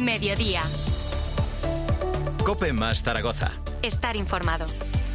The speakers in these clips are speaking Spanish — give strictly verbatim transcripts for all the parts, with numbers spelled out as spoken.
Mediodía. COPE más Zaragoza. Estar informado.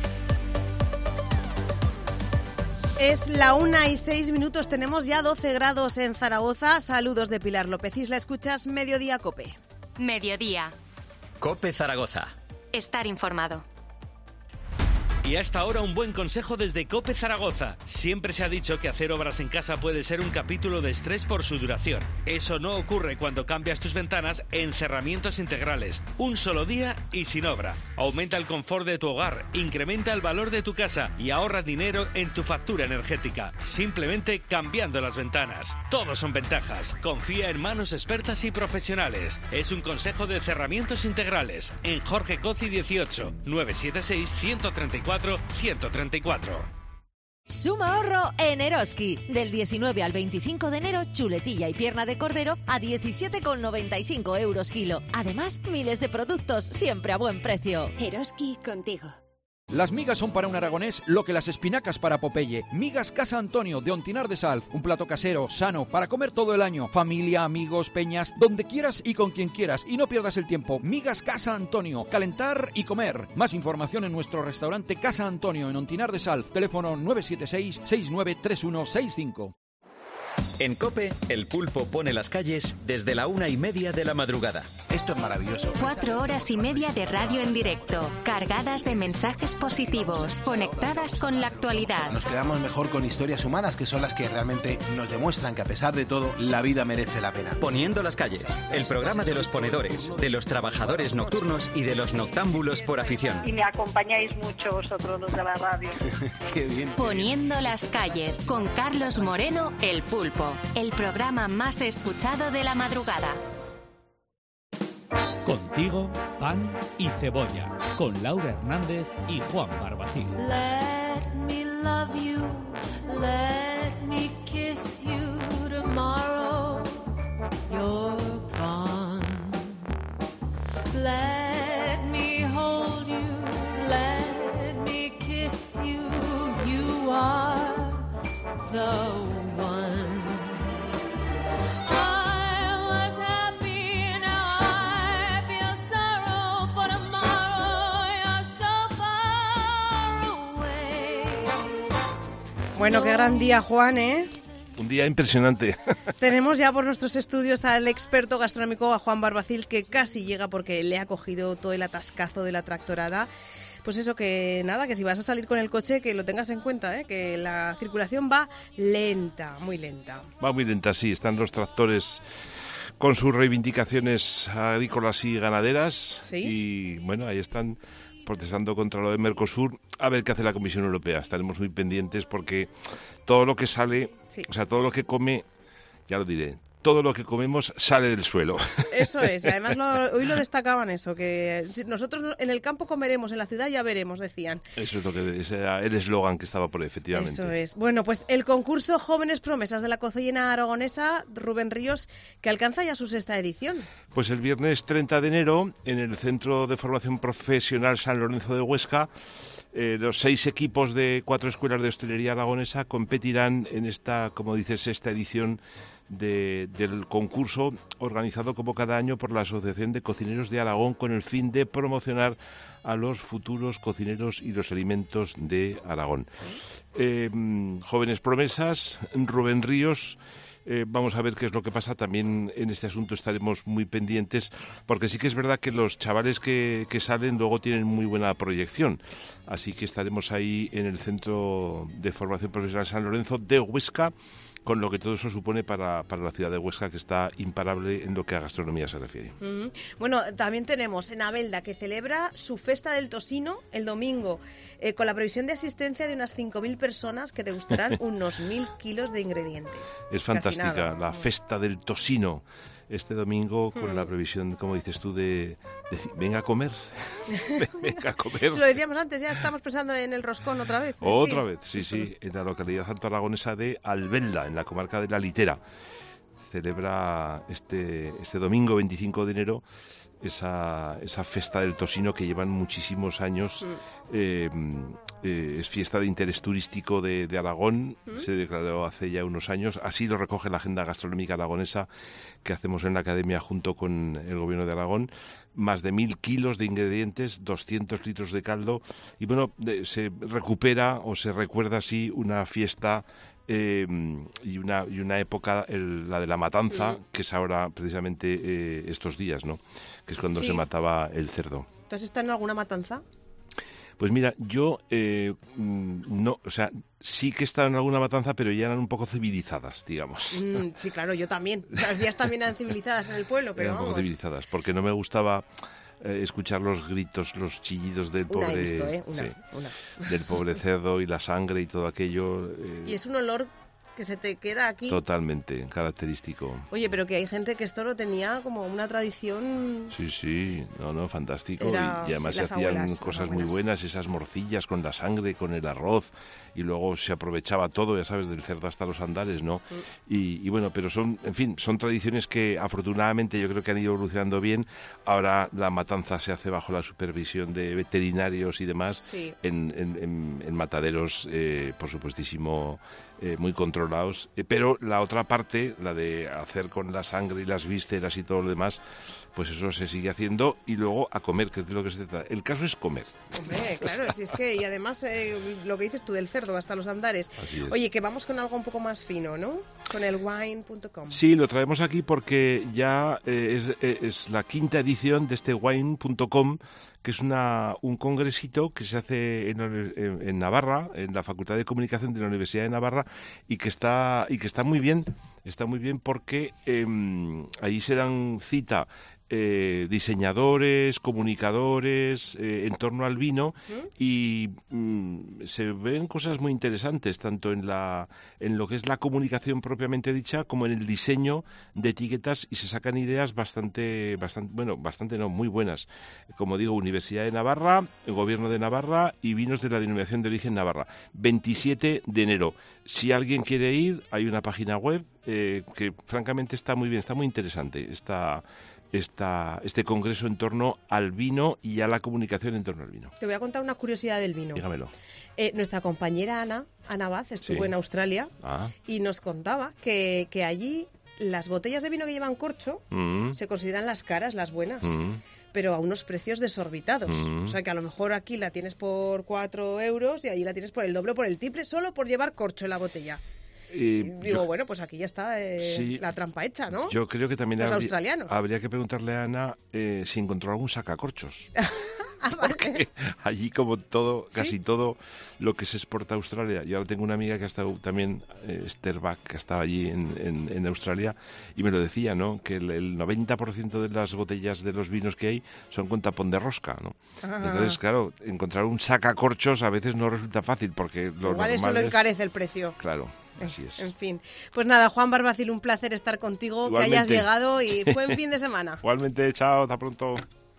Es la una y seis minutos, tenemos ya doce grados en Zaragoza. Saludos de Pilar López Isla, escuchas Mediodía COPE. Mediodía. COPE Zaragoza. Estar informado. Y hasta ahora un buen consejo desde COPE Zaragoza. Siempre se ha dicho que hacer obras en casa puede ser un capítulo de estrés por su duración. Eso no ocurre cuando cambias tus ventanas en cerramientos integrales. Un solo día y sin obra. Aumenta el confort de tu hogar, incrementa el valor de tu casa y ahorra dinero en tu factura energética. Simplemente cambiando las ventanas. Todos son ventajas. Confía en manos expertas y profesionales. Es un consejo de cerramientos integrales. En Jorge Coci dieciocho, nueve siete seis, uno tres cuatro, uno tres cuatro. Suma ahorro en Eroski. Del diecinueve al veinticinco de enero, chuletilla y pierna de cordero a diecisiete con noventa y cinco euros kilo. Además, miles de productos siempre a buen precio. Eroski contigo. Las migas son para un aragonés lo que las espinacas para Popeye. Migas Casa Antonio de Ontinar de Sal. Un plato casero, sano, para comer todo el año. Familia, amigos, peñas, donde quieras y con quien quieras. Y no pierdas el tiempo. Migas Casa Antonio. Calentar y comer. Más información en nuestro restaurante Casa Antonio en Ontinar de Sal. Teléfono nueve siete seis, seis nueve tres uno seis cinco. En COPE, el pulpo pone las calles desde la una y media de la madrugada. Esto es maravilloso. Cuatro horas y media de radio en directo, cargadas de mensajes positivos, conectadas con la actualidad. Nos quedamos mejor con historias humanas, que son las que realmente nos demuestran que a pesar de todo, la vida merece la pena. Poniendo las calles, el programa de los ponedores, de los trabajadores nocturnos y de los noctámbulos por afición. Y me acompañáis mucho vosotros los de la radio. Qué bien. Poniendo las calles, con Carlos Moreno, el pulpo. El programa más escuchado de la madrugada. Contigo, pan y cebolla. Con Laura Hernández y Juan Barbacín. Let me love you, let me kiss you tomorrow. You're gone. Let me hold you, let me kiss you. You are the one. Bueno, qué gran día, Juan, ¿eh? Un día impresionante. Tenemos ya por nuestros estudios al experto gastronómico, a Juan Barbacil, que casi llega porque le ha cogido todo el atascazo de la tractorada. Pues eso, que nada, que si vas a salir con el coche, que lo tengas en cuenta, ¿eh? Que la circulación va lenta, muy lenta. Va muy lenta, sí. Están los tractores con sus reivindicaciones agrícolas y ganaderas. ¿Sí? Y bueno, ahí están protestando contra lo de Mercosur. A ver qué hace la Comisión Europea. Estaremos muy pendientes porque todo lo que sale, sí. o sea, todo lo que come, ya lo diré, todo lo que comemos sale del suelo. Eso es, además lo, hoy lo destacaban eso, que nosotros en el campo comeremos, en la ciudad ya veremos, decían. Eso es lo que ese era el eslogan que estaba por ahí, efectivamente. Eso es. Bueno, pues el concurso Jóvenes Promesas de la Cocina Aragonesa, Rubén Ríos, que alcanza ya su sexta edición. Pues el viernes treinta de enero, en el Centro de Formación Profesional San Lorenzo de Huesca, eh, los seis equipos de cuatro escuelas de hostelería aragonesa competirán en esta, como dices, sexta edición De, del concurso organizado como cada año por la Asociación de Cocineros de Aragón con el fin de promocionar a los futuros cocineros y los alimentos de Aragón. Eh, jóvenes promesas, Rubén Ríos. Eh, vamos a ver qué es lo que pasa. También en este asunto estaremos muy pendientes, porque sí que es verdad que los chavales que, que salen luego tienen muy buena proyección. Así que estaremos ahí en el Centro de Formación Profesional San Lorenzo de Huesca, con lo que todo eso supone para, para la ciudad de Huesca, que está imparable en lo que a gastronomía se refiere. Mm-hmm. Bueno, también tenemos en Abelda, que celebra su Festa del Tocino el domingo, eh, con la previsión de asistencia de unas cinco mil personas que degustarán unos mil kilos de ingredientes. Es fantástica, la Festa del Tocino. Este domingo, con hmm. la previsión, como dices tú, de, de venga a comer, venga a comer. Lo decíamos antes, ya estamos pensando en el roscón otra vez. Otra sí. vez, sí, sí, en la localidad santoaragonesa de Albelda, en la comarca de La Litera. celebra este, este domingo veinticinco de enero esa, esa festa del tocino que llevan muchísimos años. Eh, eh, es fiesta de interés turístico de, de Aragón, ¿Mm? Se declaró hace ya unos años. Así lo recoge la agenda gastronómica aragonesa que hacemos en la Academia junto con el Gobierno de Aragón. Más de mil kilos de ingredientes, doscientos litros de caldo. Y bueno, de, se recupera o se recuerda así una fiesta Eh, y una y una época, el, la de la matanza, sí. que es ahora precisamente eh, estos días, ¿no? Que es cuando sí. se mataba el cerdo. ¿Tú has estado en alguna matanza? Pues mira, yo eh, no, o sea, sí que he estado en alguna matanza, pero ya eran un poco civilizadas, digamos. Mm, sí, claro, yo también. Las mías también eran civilizadas en el pueblo, pero eran vamos. un poco civilizadas, porque no me gustaba Eh, escuchar los gritos, los chillidos del pobre, una he visto, ¿eh? una, sí, una. del pobre cerdo y la sangre y todo aquello. Eh, y es un olor que se te queda aquí. Totalmente, característico. Oye, pero que hay gente que esto lo tenía como una tradición. Sí, sí, no, no, fantástico. Era, y, y además sí, se hacían abuelas, cosas muy buenas, esas morcillas con la sangre, con el arroz, y luego se aprovechaba todo, ya sabes, del cerdo hasta los andares, ¿no? Mm. Y, y bueno, pero son, en fin, son tradiciones que afortunadamente yo creo que han ido evolucionando bien. Ahora la matanza se hace bajo la supervisión de veterinarios y demás, sí. en, en, en, en mataderos, eh, por supuestísimo, Eh, muy controlados, eh, pero la otra parte, la de hacer con la sangre y las vísceras y todo lo demás, pues eso se sigue haciendo y luego a comer, que es de lo que se trata. El caso es comer. Hombre, claro, si es que, y además eh, lo que dices tú del cerdo hasta los andares. Oye, que vamos con algo un poco más fino, ¿no? Con el wine punto com. Sí, lo traemos aquí porque ya eh, es, eh, es la quinta edición de este wine punto com, que es una, un congresito que se hace en, en, en Navarra, en la Facultad de Comunicación de la Universidad de Navarra, y que está y que está muy bien, está muy bien porque eh, ahí se dan cita eh, diseñadores, comunicadores eh, en torno al vino, ¿Mm? y mm, se ven cosas muy interesantes tanto en la en lo que es la comunicación propiamente dicha como en el diseño de etiquetas, y se sacan ideas bastante bastante bueno bastante no muy buenas, como digo, Universidad de Navarra, el Gobierno de Navarra y vinos de la denominación de origen Navarra. veintisiete de enero. Si alguien quiere ir, hay una página web eh, que francamente está muy bien, está muy interesante. Está Esta, este congreso en torno al vino y a la comunicación en torno al vino. Te voy a contar una curiosidad del vino. Dígamelo. Eh, nuestra compañera Ana, Ana Vaz, estuvo sí. en Australia ah. y nos contaba que, que allí las botellas de vino que llevan corcho mm. se consideran las caras, las buenas, mm. pero a unos precios desorbitados. Mm. O sea que a lo mejor aquí la tienes por cuatro euros y allí la tienes por el doble o por el triple, solo por llevar corcho en la botella. Eh, Digo, yo, bueno, pues aquí ya está eh, sí, la trampa hecha, ¿no? Yo creo que también Los habría, australianos. habría que preguntarle a Ana eh, si encontró algún sacacorchos. ah, vale. Porque allí, como todo, casi ¿Sí? todo lo que se exporta a Australia. Yo ahora tengo una amiga que ha estado también, eh, Esther Bach, que estaba allí en, en, en Australia, y me lo decía, ¿no? Que el, el noventa por ciento de las botellas de los vinos que hay son con tapón de rosca, ¿no? Ah. Entonces, claro, encontrar un sacacorchos a veces no resulta fácil, porque lo Igual eso lo encarece el precio. Claro. Así es. En fin. Pues nada, Juan Barbacil, un placer estar contigo, igualmente, que hayas llegado y buen fin de semana. Igualmente, chao, hasta pronto.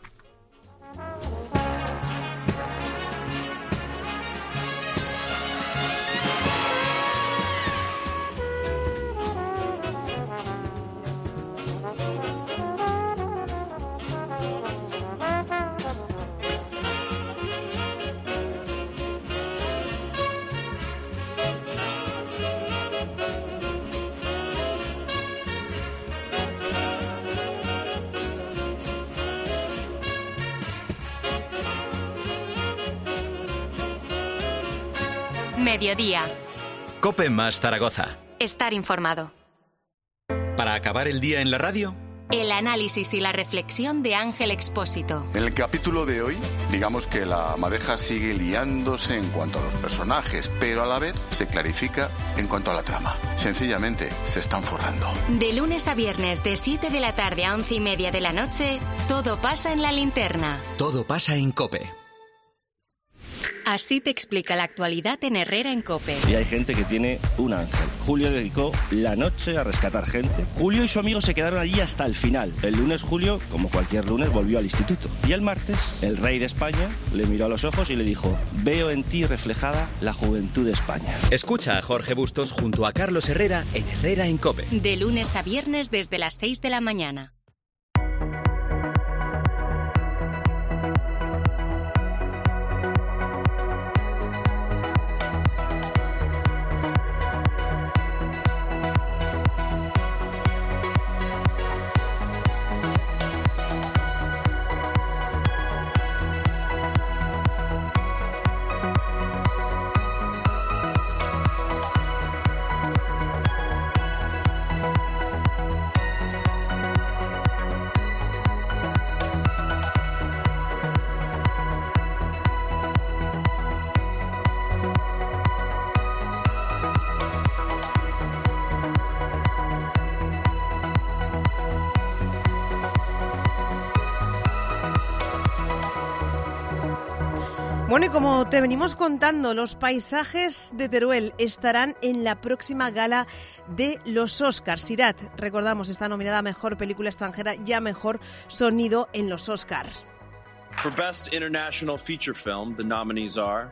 Mediodía. COPE más Zaragoza. Estar informado. Para acabar el día en la radio, el análisis y la reflexión de Ángel Expósito. En el capítulo de hoy, digamos que la madeja sigue liándose en cuanto a los personajes, pero a la vez se clarifica en cuanto a la trama. Sencillamente, se están forrando. De lunes a viernes, de siete de la tarde a once y media de la noche, todo pasa en La Linterna. Todo pasa en COPE. Así te explica la actualidad en Herrera en COPE. Y hay gente que tiene un ángel. Julio dedicó la noche a rescatar gente. Julio y su amigo se quedaron allí hasta el final. El lunes Julio, como cualquier lunes, volvió al instituto. Y el martes, el rey de España le miró a los ojos y le dijo: veo en ti reflejada la juventud de España. Escucha a Jorge Bustos junto a Carlos Herrera en Herrera en COPE. De lunes a viernes desde las seis de la mañana. Bueno, y como te venimos contando, los paisajes de Teruel estarán en la próxima gala de los Oscars. Sirat, recordamos, está nominada a Mejor Película Extranjera y a Mejor Sonido en los Oscars. For Best International Feature Film, the nominees are...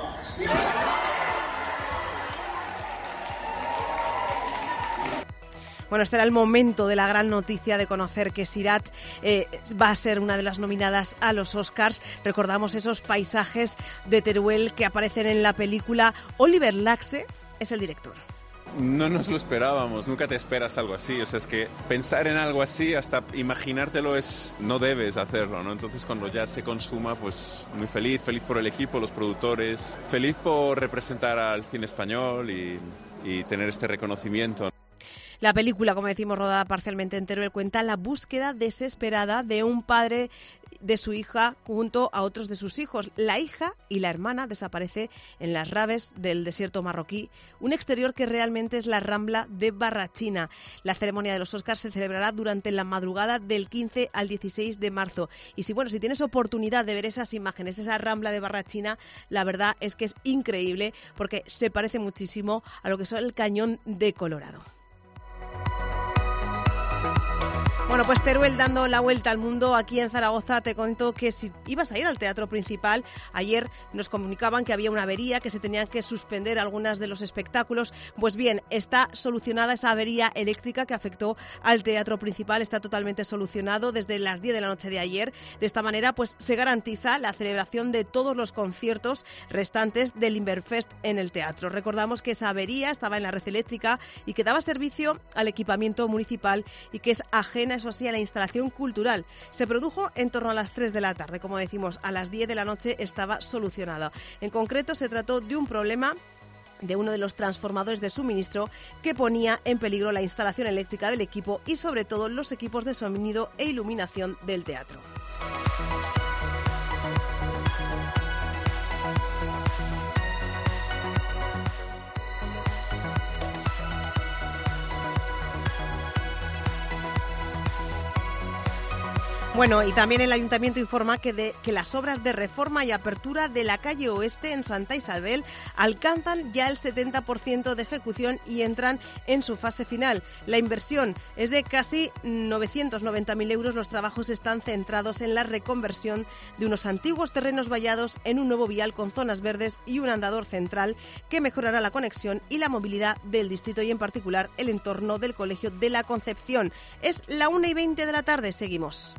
Bueno, este era el momento de la gran noticia de conocer que Sirat eh, va a ser una de las nominadas a los Oscars. Recordamos esos paisajes de Teruel que aparecen en la película. Oliver Laxe es el director. No nos lo esperábamos, nunca te esperas algo así, o sea, es que pensar en algo así, hasta imaginártelo es, no debes hacerlo, ¿no? Entonces cuando ya se consuma, pues muy feliz, feliz por el equipo, los productores, feliz por representar al cine español y, y tener este reconocimiento. La película, como decimos, rodada parcialmente en Teruel, cuenta la búsqueda desesperada de un padre de su hija junto a otros de sus hijos. La hija y la hermana desaparece en las rabes del desierto marroquí, un exterior que realmente es la Rambla de Barrachina. La ceremonia de los Oscars se celebrará durante la madrugada del quince al dieciséis de marzo. Y si, bueno, si tienes oportunidad de ver esas imágenes, esa Rambla de Barrachina, la verdad es que es increíble porque se parece muchísimo a lo que es el Cañón de Colorado. Bueno, pues Teruel dando la vuelta al mundo. Aquí en Zaragoza te cuento que si ibas a ir al Teatro Principal, ayer nos comunicaban que había una avería, que se tenían que suspender algunas de los espectáculos. Pues bien, está solucionada esa avería eléctrica que afectó al Teatro Principal, está totalmente solucionado desde las diez de la noche de ayer. De esta manera, pues se garantiza la celebración de todos los conciertos restantes del Inverfest en el teatro. Recordamos que esa avería estaba en la red eléctrica y que daba servicio al equipamiento municipal y que es ajena, eso sí, a la instalación cultural. Se produjo en torno a las tres de la tarde, como decimos, a las diez de la noche estaba solucionada. En concreto, se trató de un problema de uno de los transformadores de suministro que ponía en peligro la instalación eléctrica del equipo y sobre todo los equipos de sonido e iluminación del teatro. Bueno, y también el Ayuntamiento informa que, de, que las obras de reforma y apertura de la calle Oeste en Santa Isabel alcanzan ya el setenta por ciento de ejecución y entran en su fase final. La inversión es de casi novecientos noventa mil euros. Los trabajos están centrados en la reconversión de unos antiguos terrenos vallados en un nuevo vial con zonas verdes y un andador central que mejorará la conexión y la movilidad del distrito y en particular el entorno del Colegio de la Concepción. Es la una y veinte de la tarde, seguimos.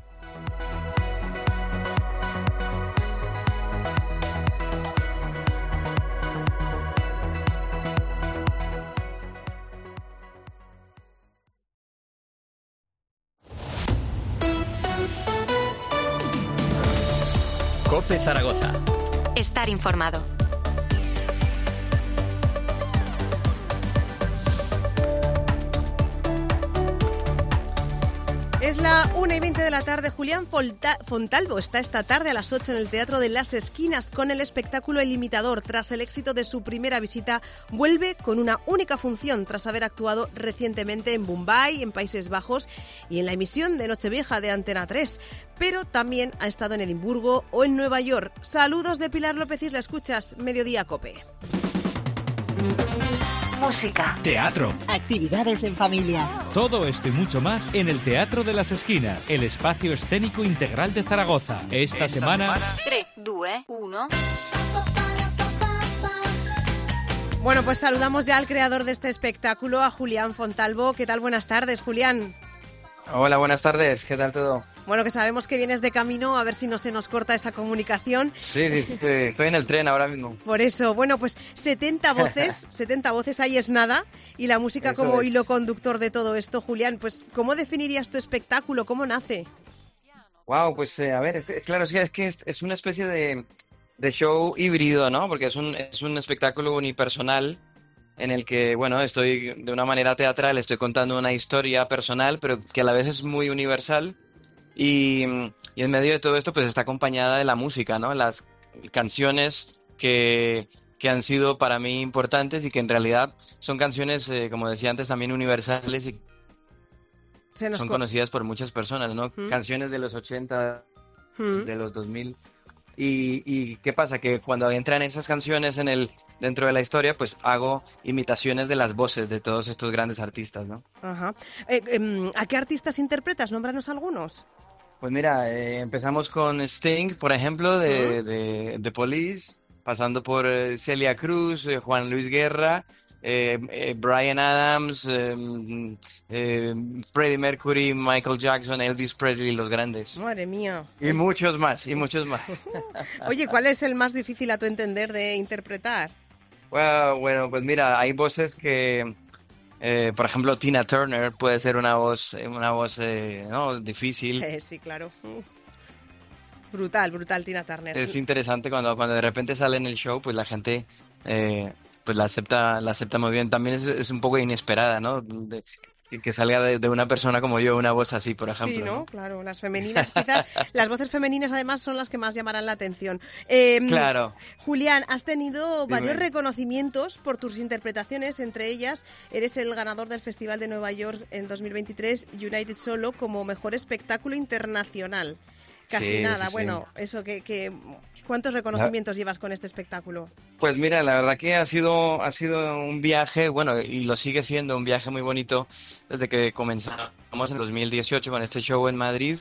COPE Zaragoza. Estar informado. Es la una y veinte de la tarde. Julián Folta- Fontalvo está esta tarde a las ocho en el Teatro de las Esquinas con el espectáculo El Imitador. Tras el éxito de su primera visita, vuelve con una única función tras haber actuado recientemente en Bombay, en Países Bajos y en la emisión de Nochevieja de Antena tres. Pero también ha estado en Edimburgo o en Nueva York. Saludos de Pilar López Isla, escuchas Mediodía Cope. Música, teatro, actividades en familia. Todo esto y mucho más en el Teatro de las Esquinas, el espacio escénico integral de Zaragoza. Esta, Esta semana... tres, dos, uno... Bueno, pues saludamos ya al creador de este espectáculo, a Julián Fontalvo. ¿Qué tal? Buenas tardes, Julián. Hola, buenas tardes. ¿Qué tal todo? Bueno, que sabemos que vienes de camino, a ver si no se nos corta esa comunicación. Sí, sí, sí, estoy en el tren ahora mismo. Por eso, bueno, pues setenta voces, setenta voces, ahí es nada, y la música eso como es. Hilo conductor de todo esto. Julián, pues, ¿cómo definirías tu espectáculo? ¿Cómo nace? Wow, pues, eh, a ver, es, claro, es que es, es una especie de, de show híbrido, ¿no? Porque es un, es un espectáculo unipersonal en el que, bueno, estoy de una manera teatral, estoy contando una historia personal, pero que a la vez es muy universal. Y, y en medio de todo esto pues está acompañada de la música, ¿no? Las canciones que, que han sido para mí importantes y que en realidad son canciones, eh, como decía antes, también universales y son co- conocidas por muchas personas, ¿no? ¿Mm? Canciones de los ochenta, ¿Mm? De los dos mil. Y, y ¿qué pasa? Que cuando entran esas canciones en el dentro de la historia, pues hago imitaciones de las voces de todos estos grandes artistas, ¿no? Ajá. Eh, eh, ¿A qué artistas interpretas? Nómbranos algunos. Pues mira, eh, empezamos con Sting, por ejemplo, de, uh-huh. de, de Police, pasando por eh, Celia Cruz, eh, Juan Luis Guerra, eh, eh, Bryan Adams, eh, eh, Freddie Mercury, Michael Jackson, Elvis Presley, los grandes. Madre mía. Y muchos más, y muchos más. Oye, ¿cuál es el más difícil a tu entender de interpretar? Well, bueno, pues mira, hay voces que... Eh, por ejemplo, Tina Turner puede ser una voz, una voz eh, ¿no? difícil. Eh, sí, claro. Brutal, brutal Tina Turner. Es interesante cuando, cuando de repente sale en el show, pues la gente eh, pues la acepta, la acepta muy bien. También es, es un poco inesperada, ¿no? De, que salga de, de una persona como yo una voz así, por ejemplo. Sí, ¿no? ¿no? Claro, las femeninas quizás, las voces femeninas además son las que más llamarán la atención. Eh, claro. Julián, has tenido Dime. varios reconocimientos por tus interpretaciones, entre ellas eres el ganador del Festival de Nueva York en dos mil veintitrés, United Solo, como mejor espectáculo internacional. Casi sí, nada, sí, bueno, sí. eso que, que ¿cuántos reconocimientos la... llevas con este espectáculo? Pues mira, la verdad que ha sido ha sido un viaje, bueno, y lo sigue siendo un viaje muy bonito desde que comenzamos en dos mil dieciocho con este show en Madrid.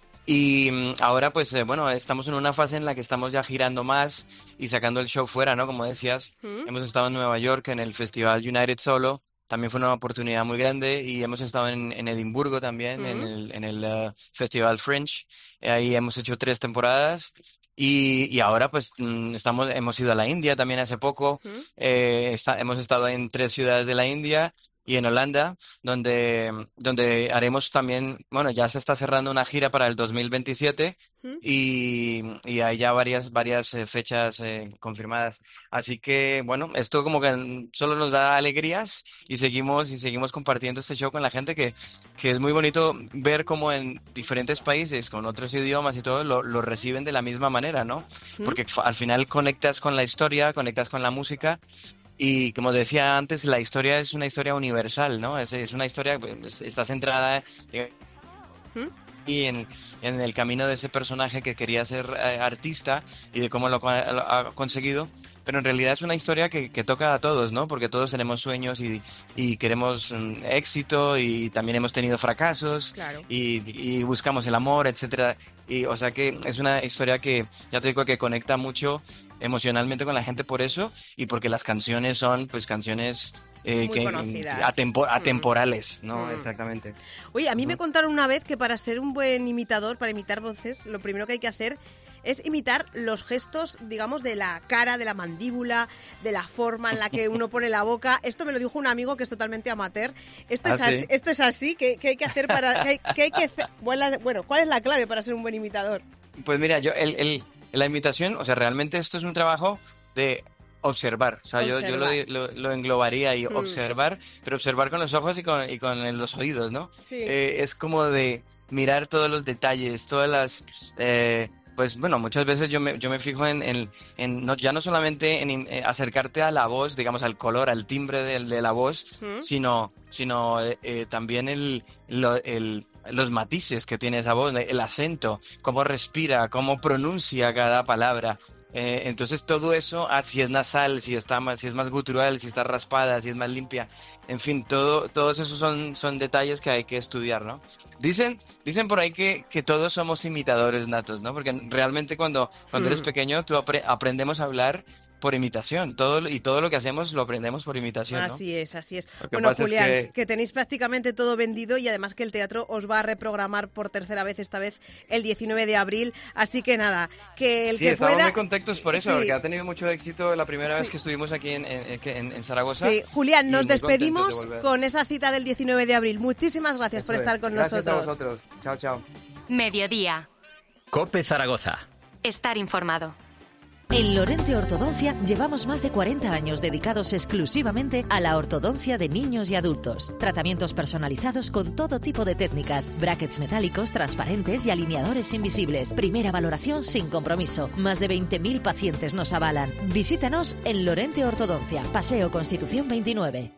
Y ahora pues eh, bueno, estamos en una fase en la que estamos ya girando más y sacando el show fuera, ¿no? Como decías, ¿Mm? Hemos estado en Nueva York en el Festival United Solo. También fue una oportunidad muy grande y hemos estado en, en Edimburgo también, uh-huh. en el, en el uh, Festival Fringe. Ahí hemos hecho tres temporadas y, y ahora pues estamos hemos ido a la India también hace poco. Uh-huh. Eh, está, hemos estado en tres ciudades de la India y en Holanda, donde, donde haremos también, bueno, ya se está cerrando una gira para el dos mil veintisiete ¿Mm? y, y hay ya varias, varias eh, fechas eh, confirmadas. Así que, bueno, esto como que solo nos da alegrías y seguimos y seguimos compartiendo este show con la gente, que, que es muy bonito ver cómo en diferentes países, con otros idiomas y todo, lo, lo reciben de la misma manera, ¿no? ¿Mm? Porque al final conectas con la historia, conectas con la música. Y como decía antes, la historia es una historia universal, ¿no? Es, es una historia, pues, está centrada ¿Mm? y en, en el camino de ese personaje que quería ser eh, artista y de cómo lo, lo ha conseguido. Pero en realidad es una historia que, que toca a todos, ¿no? Porque todos tenemos sueños y, y queremos um, éxito y también hemos tenido fracasos. Claro. y, y buscamos el amor, etcétera. Y, o sea que es una historia que, ya te digo, que conecta mucho emocionalmente con la gente por eso y porque las canciones son, pues, canciones eh, muy que conocidas. Atempor, atemporales, mm. ¿no? Mm. Exactamente. Oye, a mí uh-huh. me contaron una vez que para ser un buen imitador, para imitar voces, lo primero que hay que hacer es imitar los gestos, digamos, de la cara, de la mandíbula, de la forma en la que uno pone la boca. Esto me lo dijo un amigo que es totalmente amateur. Esto ¿Ah, es así, sí? esto es así, ¿qué, qué hay que hacer para...? ¿qué, qué hay que hacer? Bueno, ¿cuál es la clave para ser un buen imitador? Pues mira, yo el, el, la imitación, o sea, realmente esto es un trabajo de observar. O sea, yo, yo lo, lo, lo englobaría y Mm. observar, pero observar con los ojos y con, y con los oídos, ¿no? Sí. Eh, es como de mirar todos los detalles, todas las... Eh, pues bueno, muchas veces yo me, yo me fijo en, en, en no, ya no solamente en, in- eh, acercarte a la voz, digamos, al color, al timbre de, de la voz, Mm. sino, sino eh, eh, también el, lo- el, los matices que tiene esa voz, el acento, cómo respira, cómo pronuncia cada palabra. Eh, entonces todo eso, ah, si es nasal, si está más, si es más gutural, si está raspada, si es más limpia, en fin, todo, todos esos son, son detalles que hay que estudiar, ¿no? Dicen, dicen por ahí que, que todos somos imitadores natos, ¿no? Porque realmente cuando, cuando eres Mm. pequeño tú apre- aprendemos a hablar por imitación, todo lo- y todo lo que hacemos lo aprendemos por imitación, ¿no? Así es, así es. Lo que Bueno, pasa es Julián, que... que- tenéis prácticamente todo vendido y además que el teatro os va a reprogramar por tercera vez, esta vez el diecinueve de abril. Así que nada, que el Sí, que estamos pueda... muy contentos por eso, Sí. porque ha tenido mucho éxito la primera Sí. vez que estuvimos aquí en, en, en- en Zaragoza. Sí, Julián, y nos muy contentos de despedimos volver. con esa cita del diecinueve de abril. Muchísimas gracias Eso por es. estar con Gracias nosotros. a vosotros. Chao, chao. Mediodía. Cope Zaragoza. Estar informado. En Lorente Ortodoncia llevamos más de cuarenta años dedicados exclusivamente a la ortodoncia de niños y adultos. Tratamientos personalizados con todo tipo de técnicas, brackets metálicos, transparentes y alineadores invisibles. Primera valoración sin compromiso. Más de veinte mil pacientes nos avalan. Visítanos en Lorente Ortodoncia, Paseo Constitución veintinueve.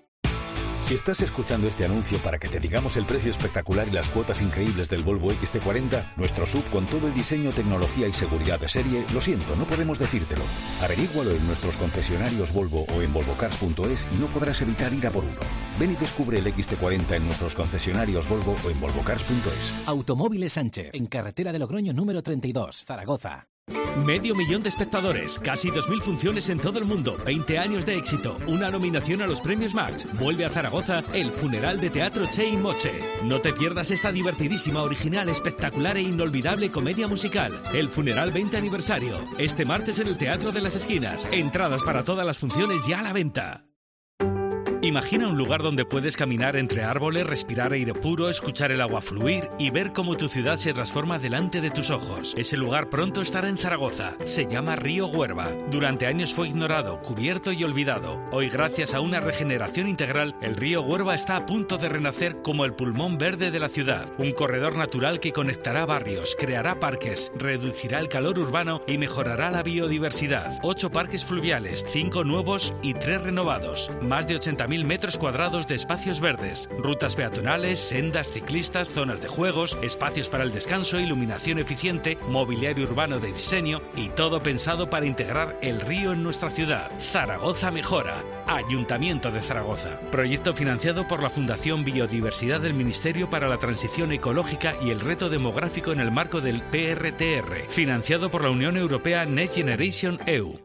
Si estás escuchando este anuncio para que te digamos el precio espectacular y las cuotas increíbles del Volvo X C cuarenta, nuestro sub con todo el diseño, tecnología y seguridad de serie, lo siento, no podemos decírtelo. Averígualo en nuestros concesionarios Volvo o en volvocars punto es y no podrás evitar ir a por uno. Ven y descubre el X C cuarenta en nuestros concesionarios Volvo o en volvocars punto es. Automóviles Sánchez, en carretera de Logroño número treinta y dos, Zaragoza. Medio millón de espectadores, casi dos mil funciones en todo el mundo, veinte años de éxito, una nominación a los premios Max. Vuelve a Zaragoza el funeral de teatro Che y Moche. No te pierdas esta divertidísima, original, espectacular e inolvidable comedia musical. El funeral veinte aniversario, este martes en el Teatro de las Esquinas. Entradas para todas las funciones ya a la venta. Imagina un lugar donde puedes caminar entre árboles, respirar aire puro, escuchar el agua fluir y ver cómo tu ciudad se transforma delante de tus ojos. Ese lugar pronto estará en Zaragoza. Se llama Río Huerva. Durante años fue ignorado, cubierto y olvidado. Hoy, gracias a una regeneración integral, el río Huerva está a punto de renacer como el pulmón verde de la ciudad. Un corredor natural que conectará barrios, creará parques, reducirá el calor urbano y mejorará la biodiversidad. Ocho parques fluviales, cinco nuevos y tres renovados. Más de ochenta mil metros cuadrados de espacios verdes, rutas peatonales, sendas ciclistas, zonas de juegos, espacios para el descanso, iluminación eficiente, mobiliario urbano de diseño y todo pensado para integrar el río en nuestra ciudad. Zaragoza mejora. Ayuntamiento de Zaragoza. Proyecto financiado por la Fundación Biodiversidad del Ministerio para la Transición Ecológica y el Reto Demográfico en el marco del P R T R. Financiado por la Unión Europea Next Generation E U.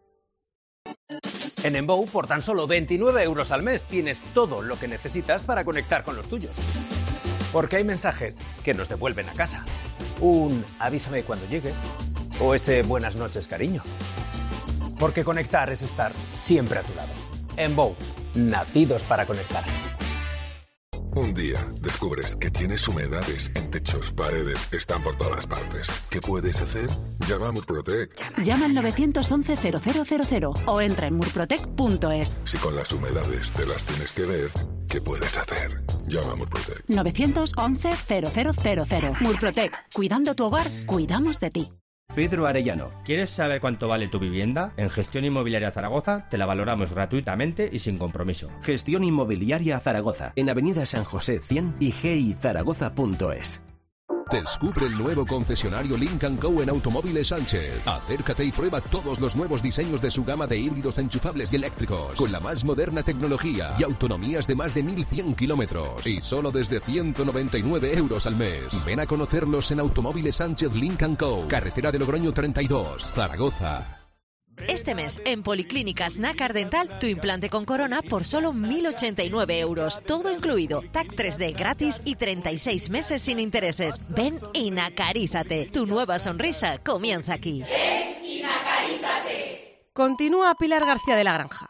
En Enbow, por tan solo veintinueve euros al mes, tienes todo lo que necesitas para conectar con los tuyos. Porque hay mensajes que nos devuelven a casa. Un avísame cuando llegues. O ese buenas noches, cariño. Porque conectar es estar siempre a tu lado. Enbow, nacidos para conectar. Un día descubres que tienes humedades en techos, paredes, están por todas partes. ¿Qué puedes hacer? Llama a Murprotec. Llama al nueve once cero cero cero cero o entra en murprotec punto es. Si con las humedades te las tienes que ver, ¿qué puedes hacer? Llama a Murprotec. nueve once cero cero cero cero. Murprotec. Cuidando tu hogar, cuidamos de ti. Pedro Arellano, ¿quieres saber cuánto vale tu vivienda? En Gestión Inmobiliaria Zaragoza te la valoramos gratuitamente y sin compromiso. Gestión Inmobiliaria Zaragoza, en Avenida San José cien y g i zaragoza punto es. Descubre el nuevo concesionario Lynk and Co en Automóviles Sánchez. Acércate y prueba todos los nuevos diseños de su gama de híbridos enchufables y eléctricos, con la más moderna tecnología y autonomías de más de mil cien kilómetros. Y solo desde ciento noventa y nueve euros al mes. Ven a conocerlos en Automóviles Sánchez Lynk and Co, carretera de Logroño treinta y dos, Zaragoza. Este mes, en Policlínicas Nácar Dental, tu implante con corona por solo mil ochenta y nueve euros. Todo incluido, T A C tres D gratis y treinta y seis meses sin intereses. Ven y nacarízate. Tu nueva sonrisa comienza aquí. Ven y nacarízate. Continúa Pilar García de la Granja.